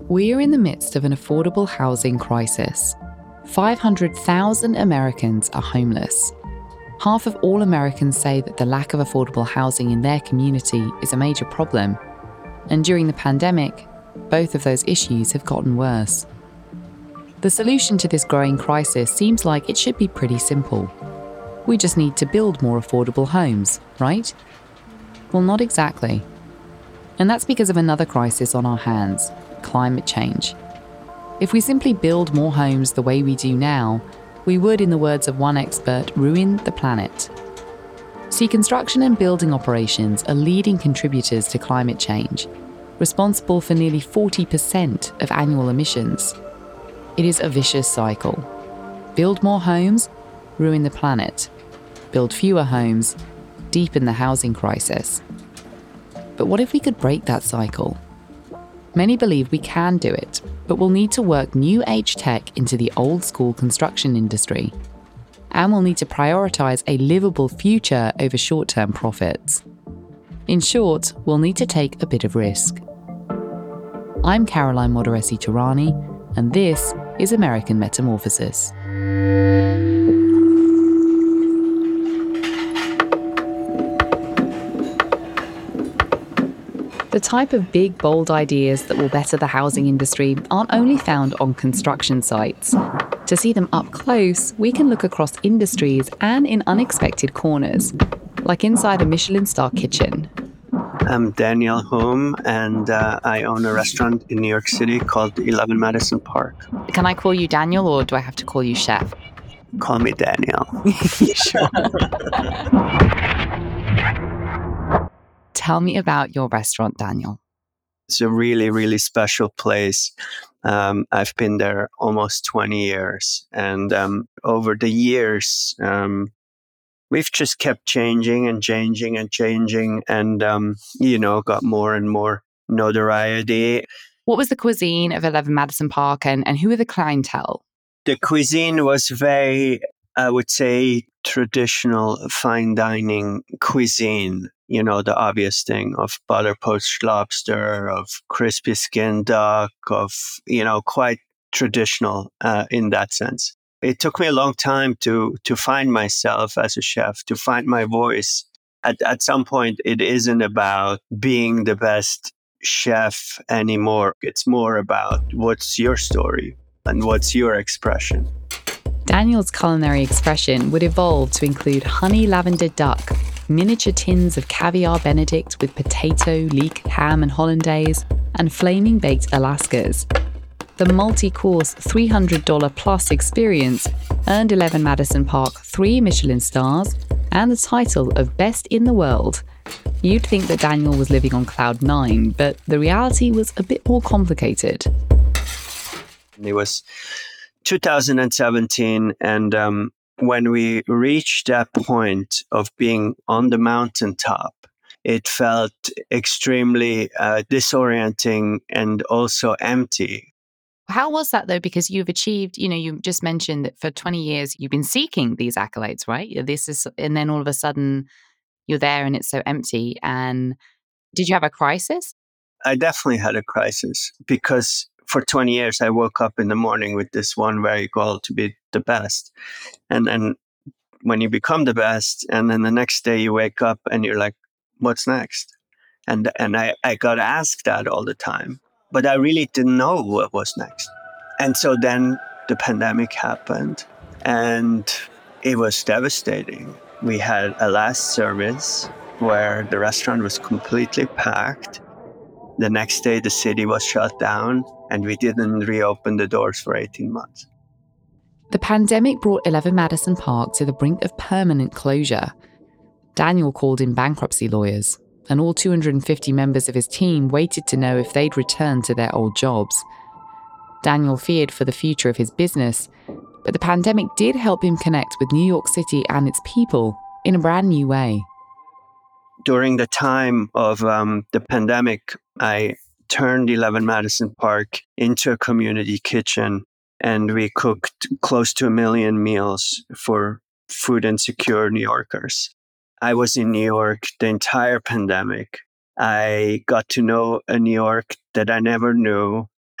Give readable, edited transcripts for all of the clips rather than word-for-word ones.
We are in the midst of an affordable housing crisis. 500,000 Americans are homeless. Half of all Americans say that the lack of affordable housing in their community is a major problem. And during the pandemic, both of those issues have gotten worse. The solution to this growing crisis seems like it should be pretty simple. We just need to build more affordable homes, right? Well, not exactly. And that's because of another crisis on our hands: climate change. If we simply build more homes the way we do now, we would, in the words of one expert, ruin the planet. See, construction and building operations are leading contributors to climate change, responsible for nearly 40% of annual emissions. It is a vicious cycle. Build more homes, ruin the planet. Build fewer homes, deepen the housing crisis. But what if we could break that cycle? Many believe we can do it, but we'll need to work new age tech into the old school construction industry. And we'll need to prioritize a livable future over short-term profits. In short, we'll need to take a bit of risk. I'm Caroline Modaresi-Tehrani, and this is American Metamorphosis. The type of big, bold ideas that will better the housing industry aren't only found on construction sites. To see them up close, we can look across industries and in unexpected corners, like inside a Michelin star kitchen. I'm Daniel Humm, and I own a restaurant in New York City called 11 Madison Park. Can I call you Daniel, or do I have to call you Chef? Call me Daniel. Sure. Tell me about your restaurant, Daniel. It's a really, really special place. I've been there almost 20 years. And over the years, we've just kept changing and got more and more notoriety. What was the cuisine of 11 Madison Park, and who were the clientele? The cuisine was very, I would say, traditional fine dining cuisine. You know, the obvious thing of butter poached lobster, of crispy skinned duck, of, quite traditional in that sense. It took me a long time to find myself as a chef, to find my voice. At some point, it isn't about being the best chef anymore. It's more about what's your story and what's your expression. Daniel's culinary expression would evolve to include honey lavender duck, miniature tins of caviar Benedict with potato, leek, ham and hollandaise, and flaming baked Alaskas. The multi-course $300 plus experience earned 11 Madison Park 3 Michelin stars and the title of Best in the World. You'd think that Daniel was living on cloud 9, but the reality was a bit more complicated. It was 2017, and when we reached that point of being on the mountaintop, it felt extremely disorienting and also empty. How was that, though? Because you've achieved, you just mentioned that for 20 years you've been seeking these accolades, right? And then all of a sudden you're there and it's so empty. And did you have a crisis? I definitely had a crisis because for 20 years I woke up in the morning with this one very goal to be the best. And then when you become the best, and then the next day you wake up and you're like, what's next? And I got asked that all the time, but I really didn't know what was next. And so then the pandemic happened and it was devastating. We had a last service where the restaurant was completely packed. The next day the city was shut down and we didn't reopen the doors for 18 months. The pandemic brought 11 Madison Park to the brink of permanent closure. Daniel called in bankruptcy lawyers, and all 250 members of his team waited to know if they'd return to their old jobs. Daniel feared for the future of his business, but the pandemic did help him connect with New York City and its people in a brand new way. During the time of the pandemic, I turned 11 Madison Park into a community kitchen, and we cooked close to 1 million meals for food insecure New Yorkers. I was in New York the entire pandemic. I got to know a New York that I never knew,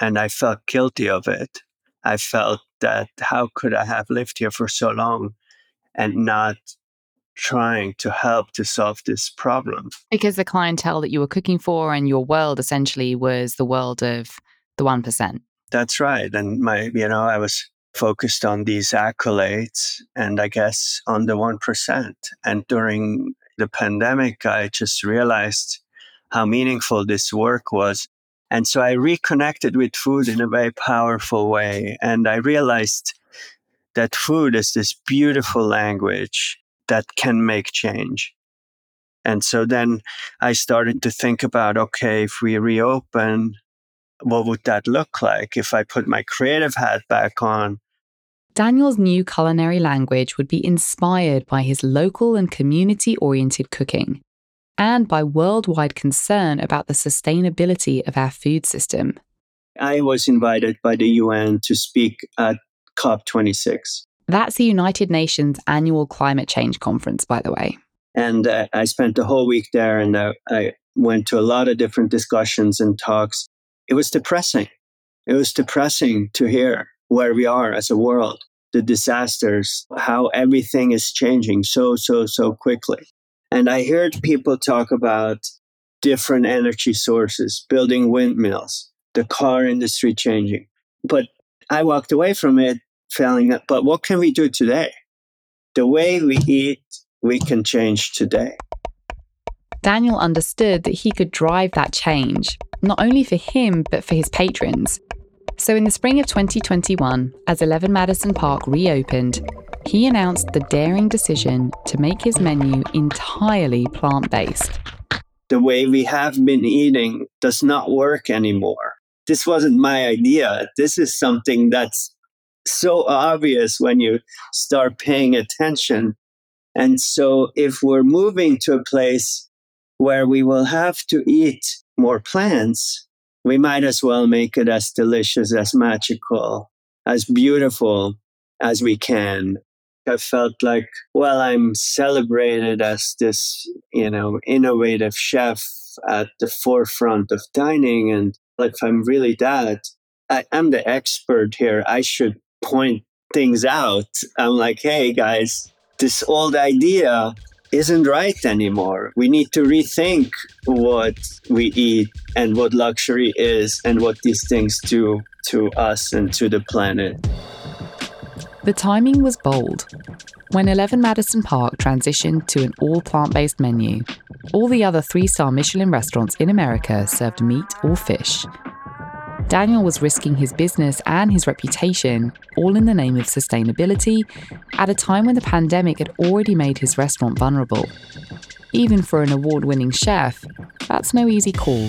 And I felt guilty of it. I felt that how could I have lived here for so long and not trying to help to solve this problem? Because the clientele that you were cooking for and your world essentially was the world of the 1%. That's right. And I was focused on these accolades and I guess on the 1%. And during the pandemic, I just realized how meaningful this work was. And so I reconnected with food in a very powerful way. And I realized that food is this beautiful language that can make change. And so then I started to think about, okay, if we reopen, what would that look like if I put my creative hat back on? Daniel's new culinary language would be inspired by his local and community-oriented cooking and by worldwide concern about the sustainability of our food system. I was invited by the UN to speak at COP26. That's the United Nations annual climate change conference, by the way. And I spent the whole week there, and I went to a lot of different discussions and talks. It was depressing. It was depressing to hear where we are as a world, the disasters, how everything is changing so quickly. And I heard people talk about different energy sources, building windmills, the car industry changing. But I walked away from it feeling that, but what can we do today? The way we eat, we can change today. Daniel understood that he could drive that change, not only for him, but for his patrons. So in the spring of 2021, as 11 Madison Park reopened, he announced the daring decision to make his menu entirely plant-based. The way we have been eating does not work anymore. This wasn't my idea. This is something that's so obvious when you start paying attention. And so if we're moving to a place where we will have to eat more plants, we might as well make it as delicious, as magical, as beautiful as we can. I felt like, well, I'm celebrated as this, innovative chef at the forefront of dining. And if I'm really that, I'm the expert here. I should point things out. I'm like, hey, guys, this old idea isn't right anymore. We need to rethink what we eat and what luxury is and what these things do to us and to the planet. The timing was bold. When 11 Madison Park transitioned to an all plant-based menu, all the other 3-star Michelin restaurants in America served meat or fish. Daniel was risking his business and his reputation, all in the name of sustainability, at a time when the pandemic had already made his restaurant vulnerable. Even for an award-winning chef, that's no easy call.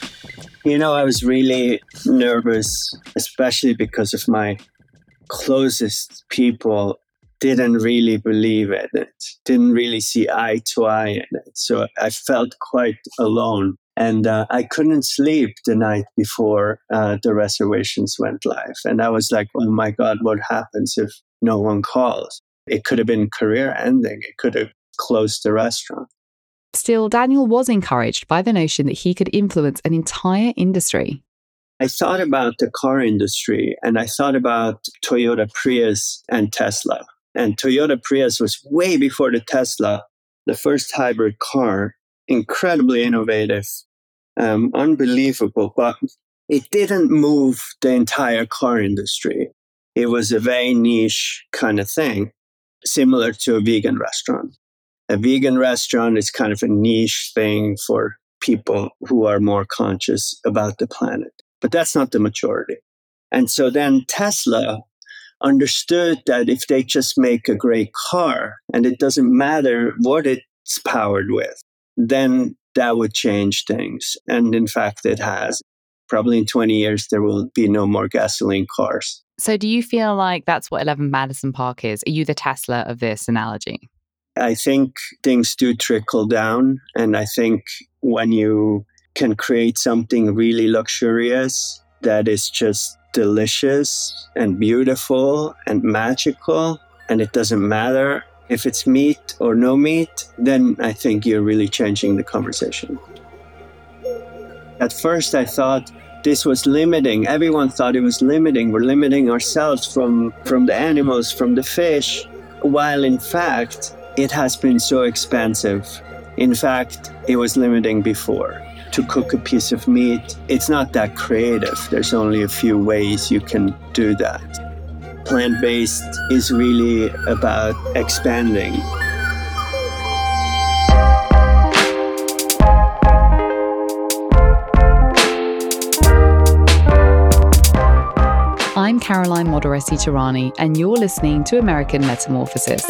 I was really nervous, especially because of my closest people didn't really believe in it, didn't really see eye to eye in it. So I felt quite alone. And I couldn't sleep the night before the reservations went live. And I was like, oh my God, what happens if no one calls? It could have been career ending. It could have closed the restaurant. Still, Daniel was encouraged by the notion that he could influence an entire industry. I thought about the car industry and I thought about Toyota Prius and Tesla. And Toyota Prius was way before the Tesla, the first hybrid car, incredibly innovative, unbelievable, but it didn't move the entire car industry. It was a very niche kind of thing, similar to a vegan restaurant. A vegan restaurant is kind of a niche thing for people who are more conscious about the planet. But that's not the majority. And so then Tesla understood that if they just make a great car and it doesn't matter what it's powered with, then that would change things. And in fact, it has. Probably in 20 years, there will be no more gasoline cars. So do you feel like that's what 11 Madison Park is? Are you the Tesla of this analogy? I think things do trickle down. And I think when you can create something really luxurious that is just delicious and beautiful and magical, and it doesn't matter if it's meat or no meat, then I think you're really changing the conversation. At first, I thought this was limiting. Everyone thought it was limiting. We're limiting ourselves from the animals, from the fish, while in fact, it has been so expensive. In fact, it was limiting before. To cook a piece of meat, it's not that creative. There's only a few ways you can do that. Plant-based is really about expanding. I'm Caroline Modaresi-Tehrani, and you're listening to American Metamorphosis,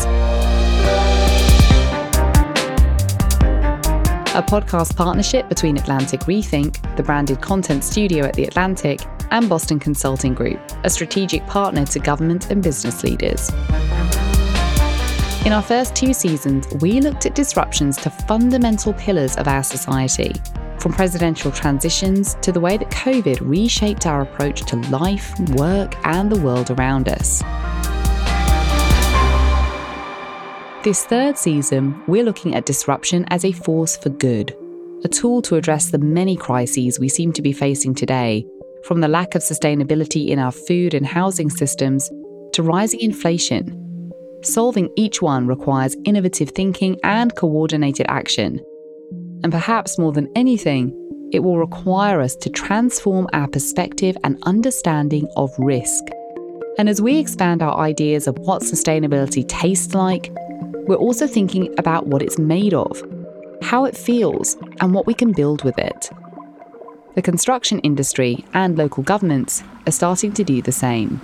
a podcast partnership between Atlantic Rethink, the branded content studio at The Atlantic, and Boston Consulting Group, a strategic partner to government and business leaders. In our first 2 seasons, we looked at disruptions to fundamental pillars of our society, from presidential transitions to the way that COVID reshaped our approach to life, work, and the world around us. This 3rd season, we're looking at disruption as a force for good, a tool to address the many crises we seem to be facing today, from the lack of sustainability in our food and housing systems to rising inflation. Solving each one requires innovative thinking and coordinated action. And perhaps more than anything, it will require us to transform our perspective and understanding of risk. And as we expand our ideas of what sustainability tastes like, we're also thinking about what it's made of, how it feels, and what we can build with it. The construction industry and local governments are starting to do the same.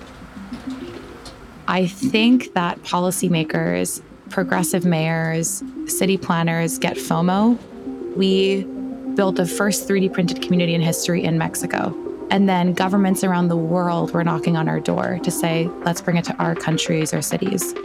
I think that policymakers, progressive mayors, city planners get FOMO. We built the first 3D printed community in history in Mexico. And then governments around the world were knocking on our door to say, let's bring it to our countries or cities.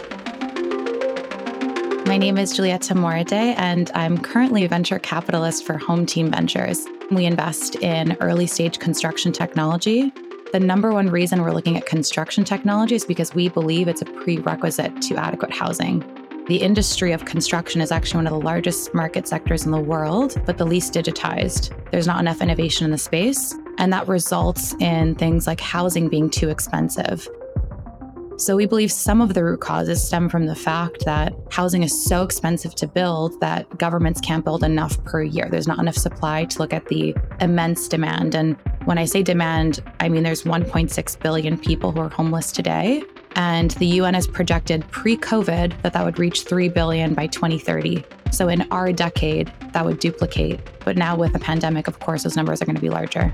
My name is Giulietta Moride, and I'm currently a venture capitalist for Home Team Ventures. We invest in early stage construction technology. The number one reason we're looking at construction technology is because we believe it's a prerequisite to adequate housing. The industry of construction is actually one of the largest market sectors in the world, but the least digitized. There's not enough innovation in the space, and that results in things like housing being too expensive. So we believe some of the root causes stem from the fact that housing is so expensive to build that governments can't build enough per year. There's not enough supply to look at the immense demand. And when I say demand, I mean there's 1.6 billion people who are homeless today. And the UN has projected pre-COVID that would reach 3 billion by 2030. So in our decade, that would duplicate. But now with the pandemic, of course, those numbers are going to be larger.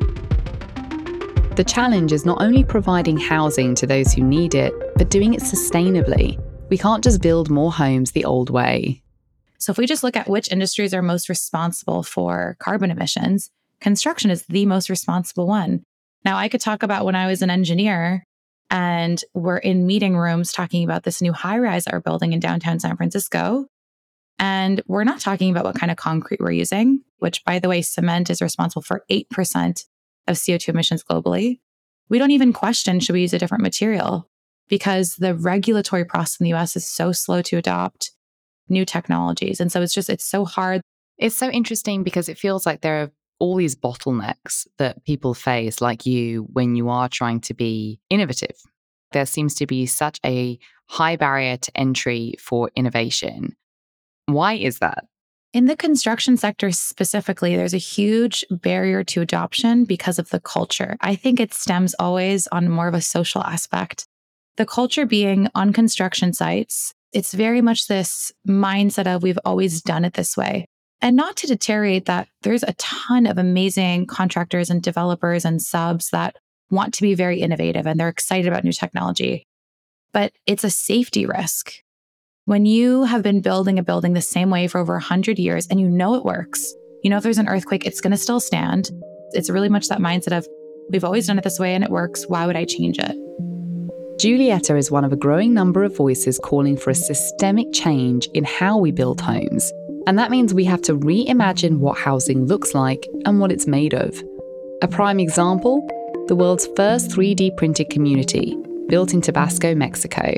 The challenge is not only providing housing to those who need it, but doing it sustainably. We can't just build more homes the old way. So if we just look at which industries are most responsible for carbon emissions, construction is the most responsible one. Now, I could talk about when I was an engineer and we're in meeting rooms talking about this new high-rise that we're building in downtown San Francisco. And we're not talking about what kind of concrete we're using, which, by the way, cement is responsible for 8% of CO2 emissions globally. We don't even question, should we use a different material? Because the regulatory process in the US is so slow to adopt new technologies. And so it's so hard. It's so interesting because it feels like there are all these bottlenecks that people face, like you, when you are trying to be innovative. There seems to be such a high barrier to entry for innovation. Why is that? In the construction sector specifically, there's a huge barrier to adoption because of the culture. I think it stems always on more of a social aspect. The culture being on construction sites, it's very much this mindset of we've always done it this way. And not to deteriorate that, there's a ton of amazing contractors and developers and subs that want to be very innovative and they're excited about new technology. But it's a safety risk. When you have been building a building the same way for over 100 years and you know it works, you know if there's an earthquake, it's going to still stand. It's really much that mindset of, we've always done it this way and it works, why would I change it? Giulietta is one of a growing number of voices calling for a systemic change in how we build homes. And that means we have to reimagine what housing looks like and what it's made of. A prime example, the world's first 3D printed community, built in Tabasco, Mexico.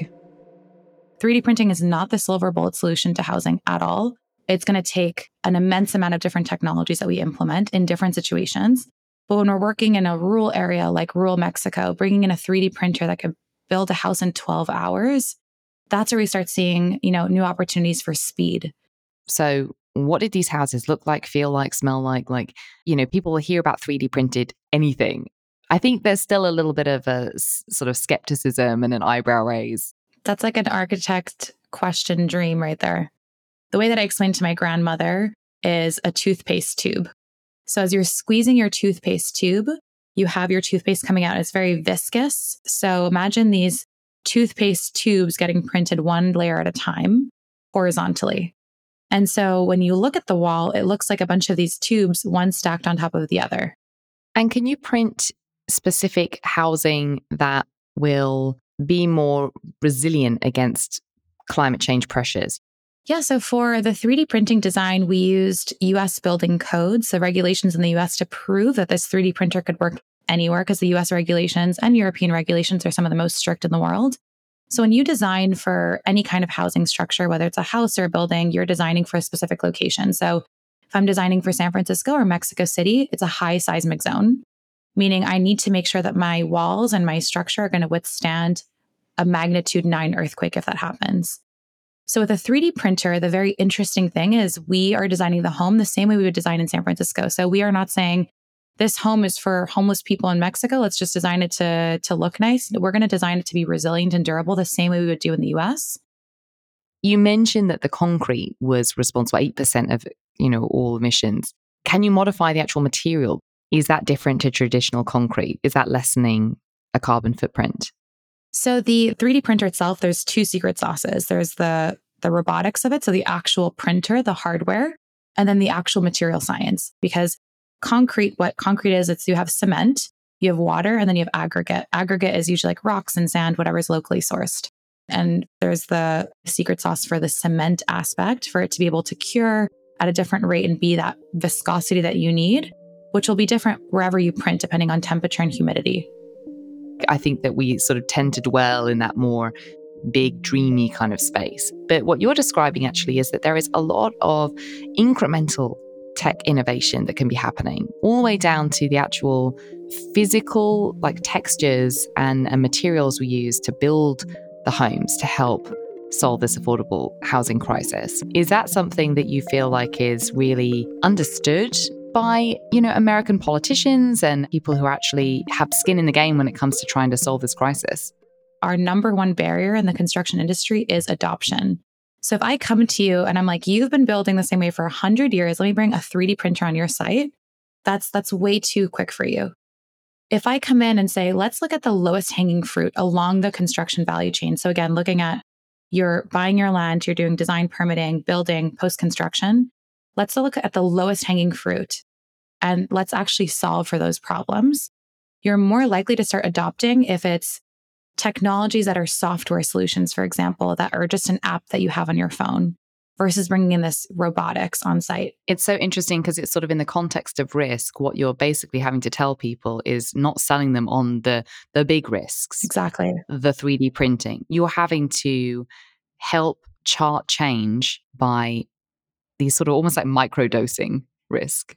3D printing is not the silver bullet solution to housing at all. It's going to take an immense amount of different technologies that we implement in different situations. But when we're working in a rural area like rural Mexico, bringing in a 3D printer that could build a house in 12 hours, that's where we start seeing, new opportunities for speed. So what did these houses look like, feel like, smell like? People hear about 3D printed anything. I think there's still a little bit of a sort of skepticism and an eyebrow raise. That's like an architect question dream right there. The way that I explained to my grandmother is a toothpaste tube. So as you're squeezing your toothpaste tube, you have your toothpaste coming out. It's very viscous. So imagine these toothpaste tubes getting printed one layer at a time horizontally. And so when you look at the wall, it looks like a bunch of these tubes, one stacked on top of the other. And can you print specific housing that will be more resilient against climate change pressures? Yeah, so for the 3D printing design, we used US building codes, the regulations in the US, to prove that this 3D printer could work anywhere, because the US regulations and European regulations are some of the most strict in the world. So when you design for any kind of housing structure, whether it's a house or a building, you're designing for a specific location. So if I'm designing for San Francisco or Mexico City, it's a high seismic zone, meaning I need to make sure that my walls and my structure are going to withstand a magnitude 9 earthquake if that happens. So with a 3D printer, the very interesting thing is we are designing the home the same way we would design in San Francisco. So we are not saying this home is for homeless people in Mexico. Let's just design it to look nice. We're going to design it to be resilient and durable the same way we would do in the US. You mentioned that the concrete was responsible for 8% of, all emissions. Can you modify the actual material? Is that different to traditional concrete? Is that lessening a carbon footprint? So the 3D printer itself, there's 2 secret sauces. There's the robotics of it, so the actual printer, the hardware, and then the actual material science. Because what concrete is, it's you have cement, you have water, and then you have aggregate. Aggregate is usually like rocks and sand, whatever's locally sourced. And there's the secret sauce for the cement aspect, for it to be able to cure at a different rate and be that viscosity that you need, which will be different wherever you print, depending on temperature and humidity. I think that we sort of tend to dwell in that more big, dreamy kind of space. But what you're describing actually is that there is a lot of incremental tech innovation that can be happening, all the way down to the actual physical, like textures and materials we use to build the homes to help solve this affordable housing crisis. Is that something that you feel like is really understood by, American politicians and people who actually have skin in the game when it comes to trying to solve this crisis? Our number one barrier in the construction industry is adoption. So if I come to you and I'm like, you've been building the same way for 100 years, let me bring a 3D printer on your site, that's way too quick for you. If I come in and say, let's look at the lowest hanging fruit along the construction value chain. So again, looking at you're buying your land, you're doing design, permitting, building, post-construction. Let's look at the lowest hanging fruit and let's actually solve for those problems. You're more likely to start adopting if it's technologies that are software solutions, for example, that are just an app that you have on your phone versus bringing in this robotics on site. It's so interesting because it's sort of in the context of risk. What you're basically having to tell people is not selling them on the big risks. Exactly. The 3D printing. You're having to help chart change by these sort of almost like microdosing risk.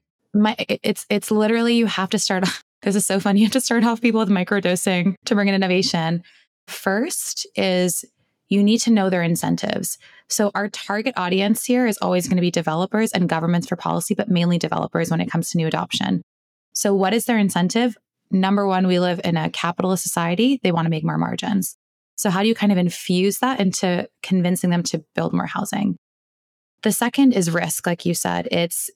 It's literally, you have to start off, this is so funny, you have to start off people with microdosing to bring in innovation. First is you need to know their incentives. So our target audience here is always going to be developers and governments for policy, but mainly developers when it comes to new adoption. So what is their incentive? Number one, we live in a capitalist society. They want to make more margins. So how do you kind of infuse that into convincing them to build more housing? The second is risk, like you said.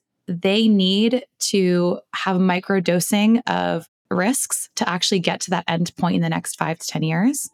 They need to have microdosing of risks to actually get to that end point in the next 5 to 10 years.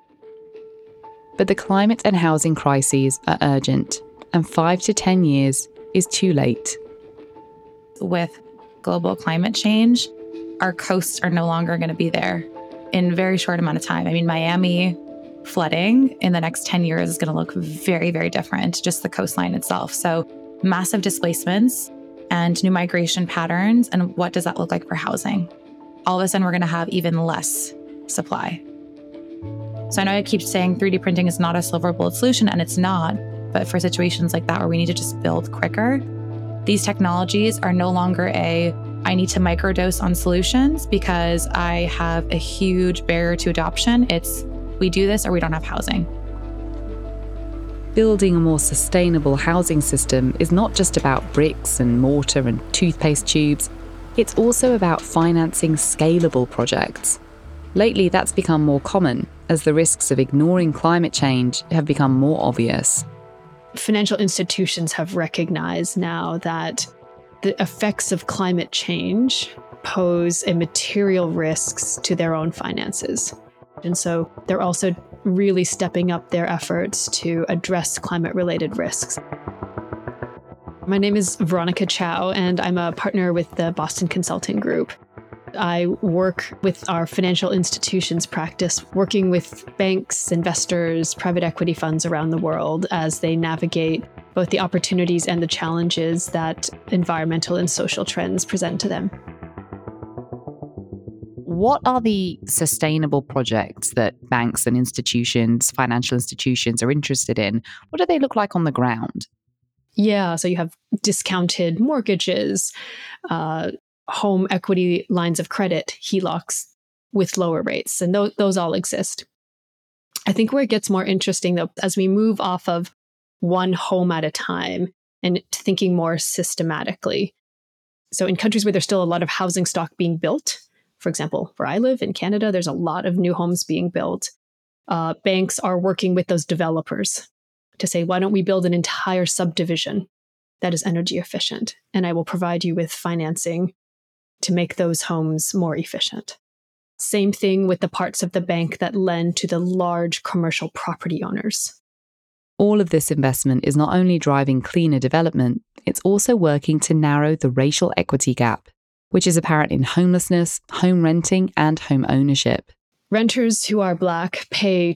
But the climate and housing crises are urgent, and 5 to 10 years is too late. With global climate change, our coasts are no longer going to be there in a very short amount of time. I mean, Miami flooding in the next 10 years is going to look very, very different, just the coastline itself. So massive displacements and new migration patterns. And what does that look like for housing? All of a sudden, we're going to have even less supply. So I know I keep saying 3D printing is not a silver bullet solution, and it's not. But for situations like that where we need to just build quicker, these technologies are no longer a I need to microdose on solutions because I have a huge barrier to adoption. It's we do this or we don't have housing. Building a more sustainable housing system is not just about bricks and mortar and toothpaste tubes. It's also about financing scalable projects. Lately, that's become more common as the risks of ignoring climate change have become more obvious. Financial institutions have recognized now that the effects of climate change pose a material risks to their own finances. And so they're also really stepping up their efforts to address climate-related risks. My name is Veronica Chow, and I'm a partner with the Boston Consulting Group. I work with our financial institutions practice, working with banks, investors, private equity funds around the world as they navigate both the opportunities and the challenges that environmental and social trends present to them. What are the sustainable projects that banks and institutions, financial institutions are interested in? What do they look like on the ground? Yeah, so you have discounted mortgages, home equity lines of credit, HELOCs with lower rates, and those all exist. I think where it gets more interesting, though, as we move off of one home at a time and thinking more systematically. So in countries where there's still a lot of housing stock being built, for example, where I live in Canada, there's a lot of new homes being built. Banks are working with those developers to say, why don't we build an entire subdivision that is energy efficient? And I will provide you with financing to make those homes more efficient. Same thing with the parts of the bank that lend to the large commercial property owners. All of this investment is not only driving cleaner development, it's also working to narrow the racial equity gap, which is apparent in homelessness, home renting, and home ownership. Renters who are Black pay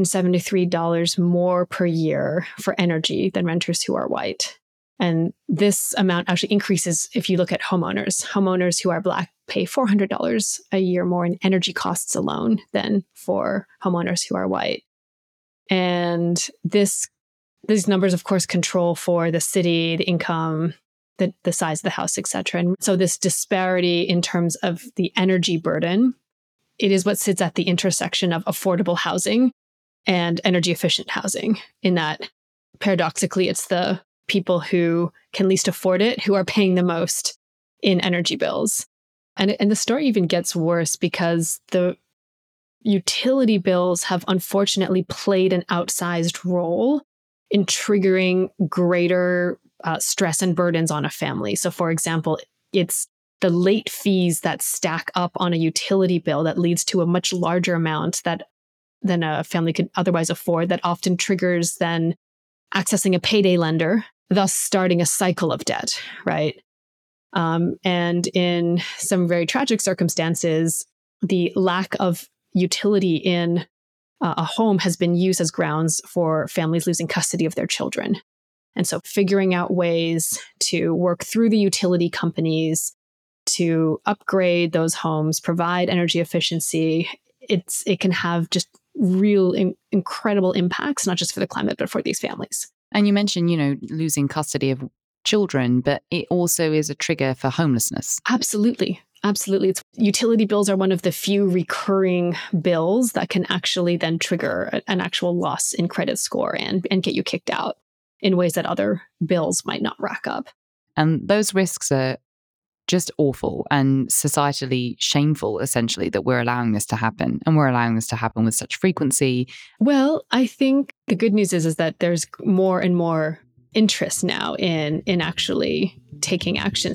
$273 more per year for energy than renters who are white. And this amount actually increases if you look at homeowners. Homeowners who are Black pay $400 a year more in energy costs alone than for homeowners who are white. And these numbers, of course, control for the city, the income, the size of the house, et cetera. And so this disparity in terms of the energy burden, it is what sits at the intersection of affordable housing and energy efficient housing, in that paradoxically, it's the people who can least afford it who are paying the most in energy bills. And the story even gets worse because the utility bills have unfortunately played an outsized role in triggering greater stress and burdens on a family. So for example, it's the late fees that stack up on a utility bill that leads to a much larger amount than a family could otherwise afford, that often triggers then accessing a payday lender, thus starting a cycle of debt, right? And in some very tragic circumstances, the lack of utility in a home has been used as grounds for families losing custody of their children. And so figuring out ways to work through the utility companies to upgrade those homes, provide energy efficiency, it can have just real incredible impacts, not just for the climate, but for these families. And you mentioned, losing custody of children, but it also is a trigger for homelessness. Absolutely. Absolutely. Utility bills are one of the few recurring bills that can actually then trigger an actual loss in credit score and get you kicked out in ways that other bills might not rack up. And those risks are just awful and societally shameful, essentially, that we're allowing this to happen. And we're allowing this to happen with such frequency. Well, I think the good news is that there's more and more interest now in actually taking action.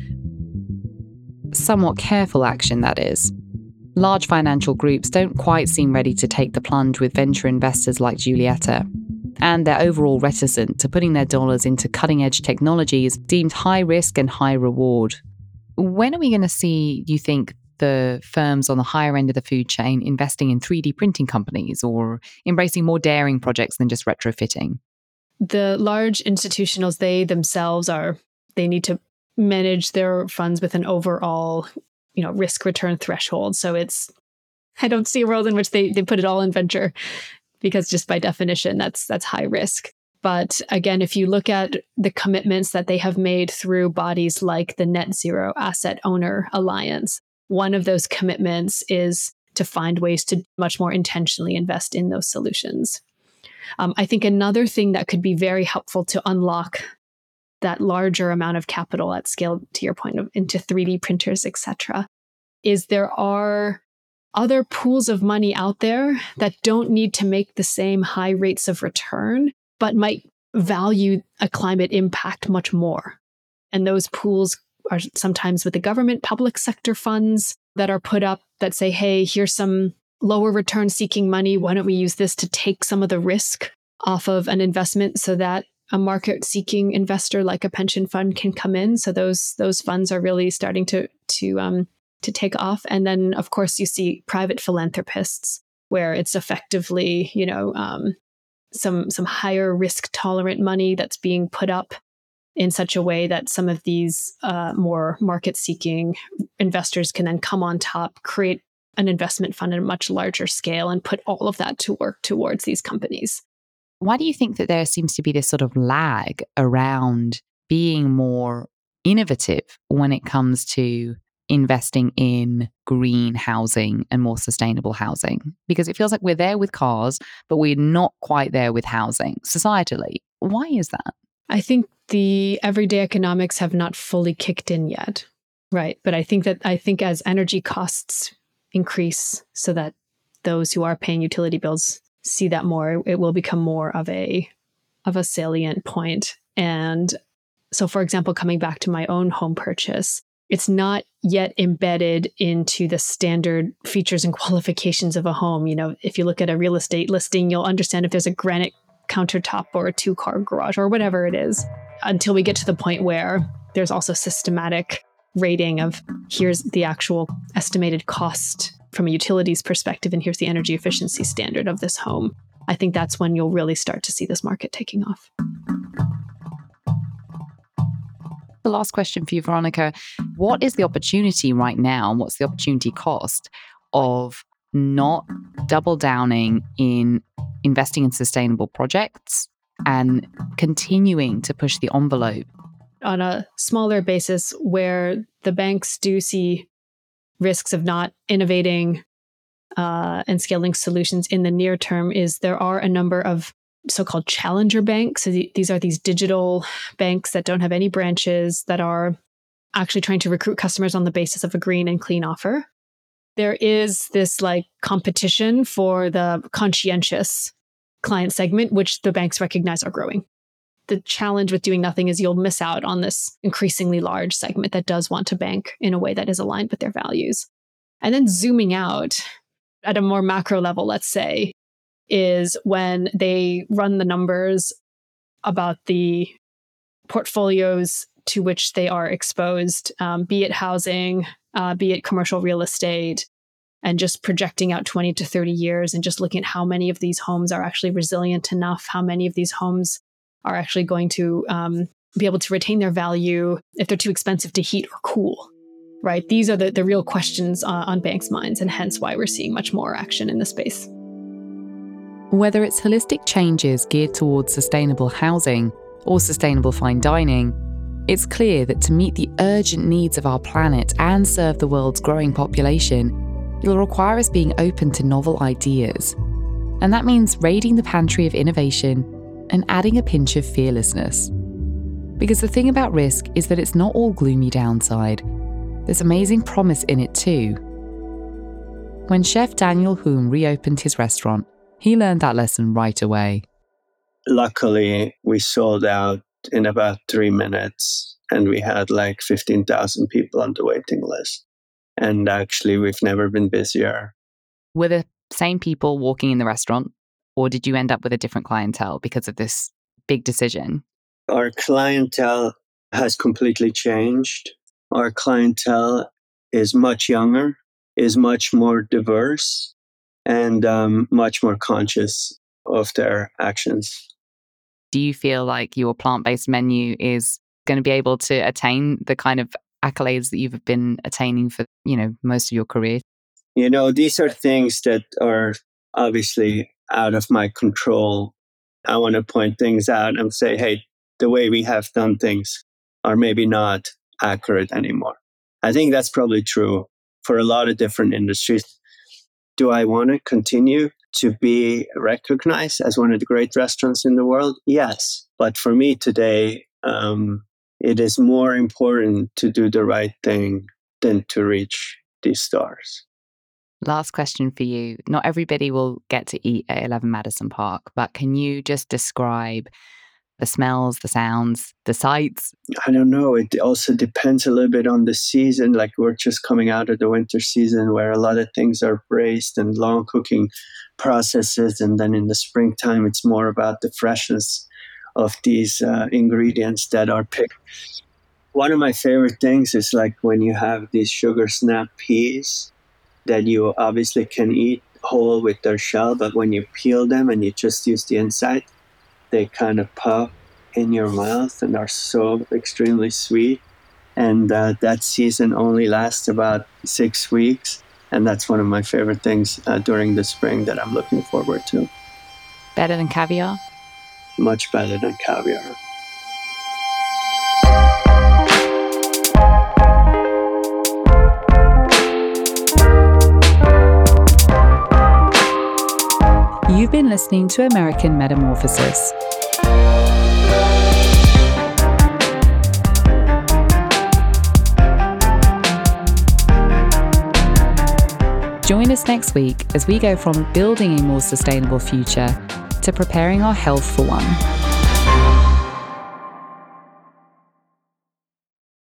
Somewhat careful action, that is. Large financial groups don't quite seem ready to take the plunge with venture investors like Julietta, and they're overall reticent to putting their dollars into cutting-edge technologies deemed high risk and high reward. When are we going to see, you think, the firms on the higher end of the food chain investing in 3D printing companies or embracing more daring projects than just retrofitting? The large institutionals, they themselves they need to manage their funds with an overall, risk return threshold. So I don't see a world in which they put it all in venture, because just by definition, that's high risk. But again, if you look at the commitments that they have made through bodies like the Net Zero Asset Owner Alliance, one of those commitments is to find ways to much more intentionally invest in those solutions. I think another thing that could be very helpful to unlock that larger amount of capital at scale, to your point, into 3D printers, et cetera, is there are other pools of money out there that don't need to make the same high rates of return, but might value a climate impact much more. And those pools are sometimes with the government, public sector funds that are put up that say, hey, here's some lower return seeking money. Why don't we use this to take some of the risk off of an investment so that a market seeking investor like a pension fund can come in? So those funds are really starting to take off. And then, of course, you see private philanthropists where it's effectively, some higher risk tolerant money that's being put up in such a way that some of these more market seeking investors can then come on top, create an investment fund at a much larger scale and put all of that to work towards these companies. Why do you think that there seems to be this sort of lag around being more innovative when it comes to investing in green housing and more sustainable housing? Because it feels like we're there with cars, but we're not quite there with housing societally. Why is that? I think the everyday economics have not fully kicked in yet, right? But I think as energy costs increase so that those who are paying utility bills see that more, it will become more of a salient point. And so, for example, coming back to my own home purchase, it's not yet embedded into the standard features and qualifications of a home. If you look at a real estate listing, you'll understand if there's a granite countertop or a 2-car garage or whatever it is, until we get to the point where there's also systematic rating of here's the actual estimated cost from a utilities perspective, and here's the energy efficiency standard of this home. I think that's when you'll really start to see this market taking off. The last question for you, Veronica. What is the opportunity right now, and what's the opportunity cost of not double downing in investing in sustainable projects and continuing to push the envelope? On a smaller basis, where the banks do see risks of not innovating and scaling solutions in the near term, is there are a number of so-called challenger banks. So these are these digital banks that don't have any branches, that are actually trying to recruit customers on the basis of a green and clean offer. There is this competition for the conscientious client segment, which the banks recognize are growing. The challenge with doing nothing is you'll miss out on this increasingly large segment that does want to bank in a way that is aligned with their values. And then zooming out at a more macro level, let's say, is when they run the numbers about the portfolios to which they are exposed, be it housing, be it commercial real estate, and just projecting out 20 to 30 years and just looking at how many of these homes are actually resilient enough, how many of these homes are actually going to be able to retain their value if they're too expensive to heat or cool, right? These are the real questions on banks' minds, and hence why we're seeing much more action in the space. Whether it's holistic changes geared towards sustainable housing or sustainable fine dining, it's clear that to meet the urgent needs of our planet and serve the world's growing population, it'll require us being open to novel ideas. And that means raiding the pantry of innovation and adding a pinch of fearlessness. Because the thing about risk is that it's not all gloomy downside. There's amazing promise in it too. When chef Daniel Hume reopened his restaurant, he learned that lesson right away. Luckily, we sold out in about 3 minutes, and we had 15,000 people on the waiting list. And actually, we've never been busier. Were the same people walking in the restaurant, or did you end up with a different clientele because of this big decision? Our clientele has completely changed. Our clientele is much younger, is much more diverse, and much more conscious of their actions. Do you feel like your plant-based menu is going to be able to attain the kind of accolades that you've been attaining for, most of your career? These are things that are obviously out of my control. I want to point things out and say, hey, the way we have done things are maybe not accurate anymore. I think that's probably true for a lot of different industries. Do I want to continue to be recognized as one of the great restaurants in the world? Yes. But for me today, it is more important to do the right thing than to reach these stars. Last question for you. Not everybody will get to eat at 11 Madison Park, but can you just describe the smells, the sounds, the sights? I don't know. It also depends a little bit on the season. Like we're just coming out of the winter season where a lot of things are braised and long cooking processes. And then in the springtime, it's more about the freshness of these ingredients that are picked. One of my favorite things is like when you have these sugar snap peas that you obviously can eat whole with their shell, but when you peel them and you just use the inside, they kind of pop in your mouth and are so extremely sweet. And that season only lasts about 6 weeks. And that's one of my favorite things during the spring that I'm looking forward to. Better than caviar? Much better than caviar. You've been listening to American Metamorphosis. Join us next week as we go from building a more sustainable future to preparing our health for one.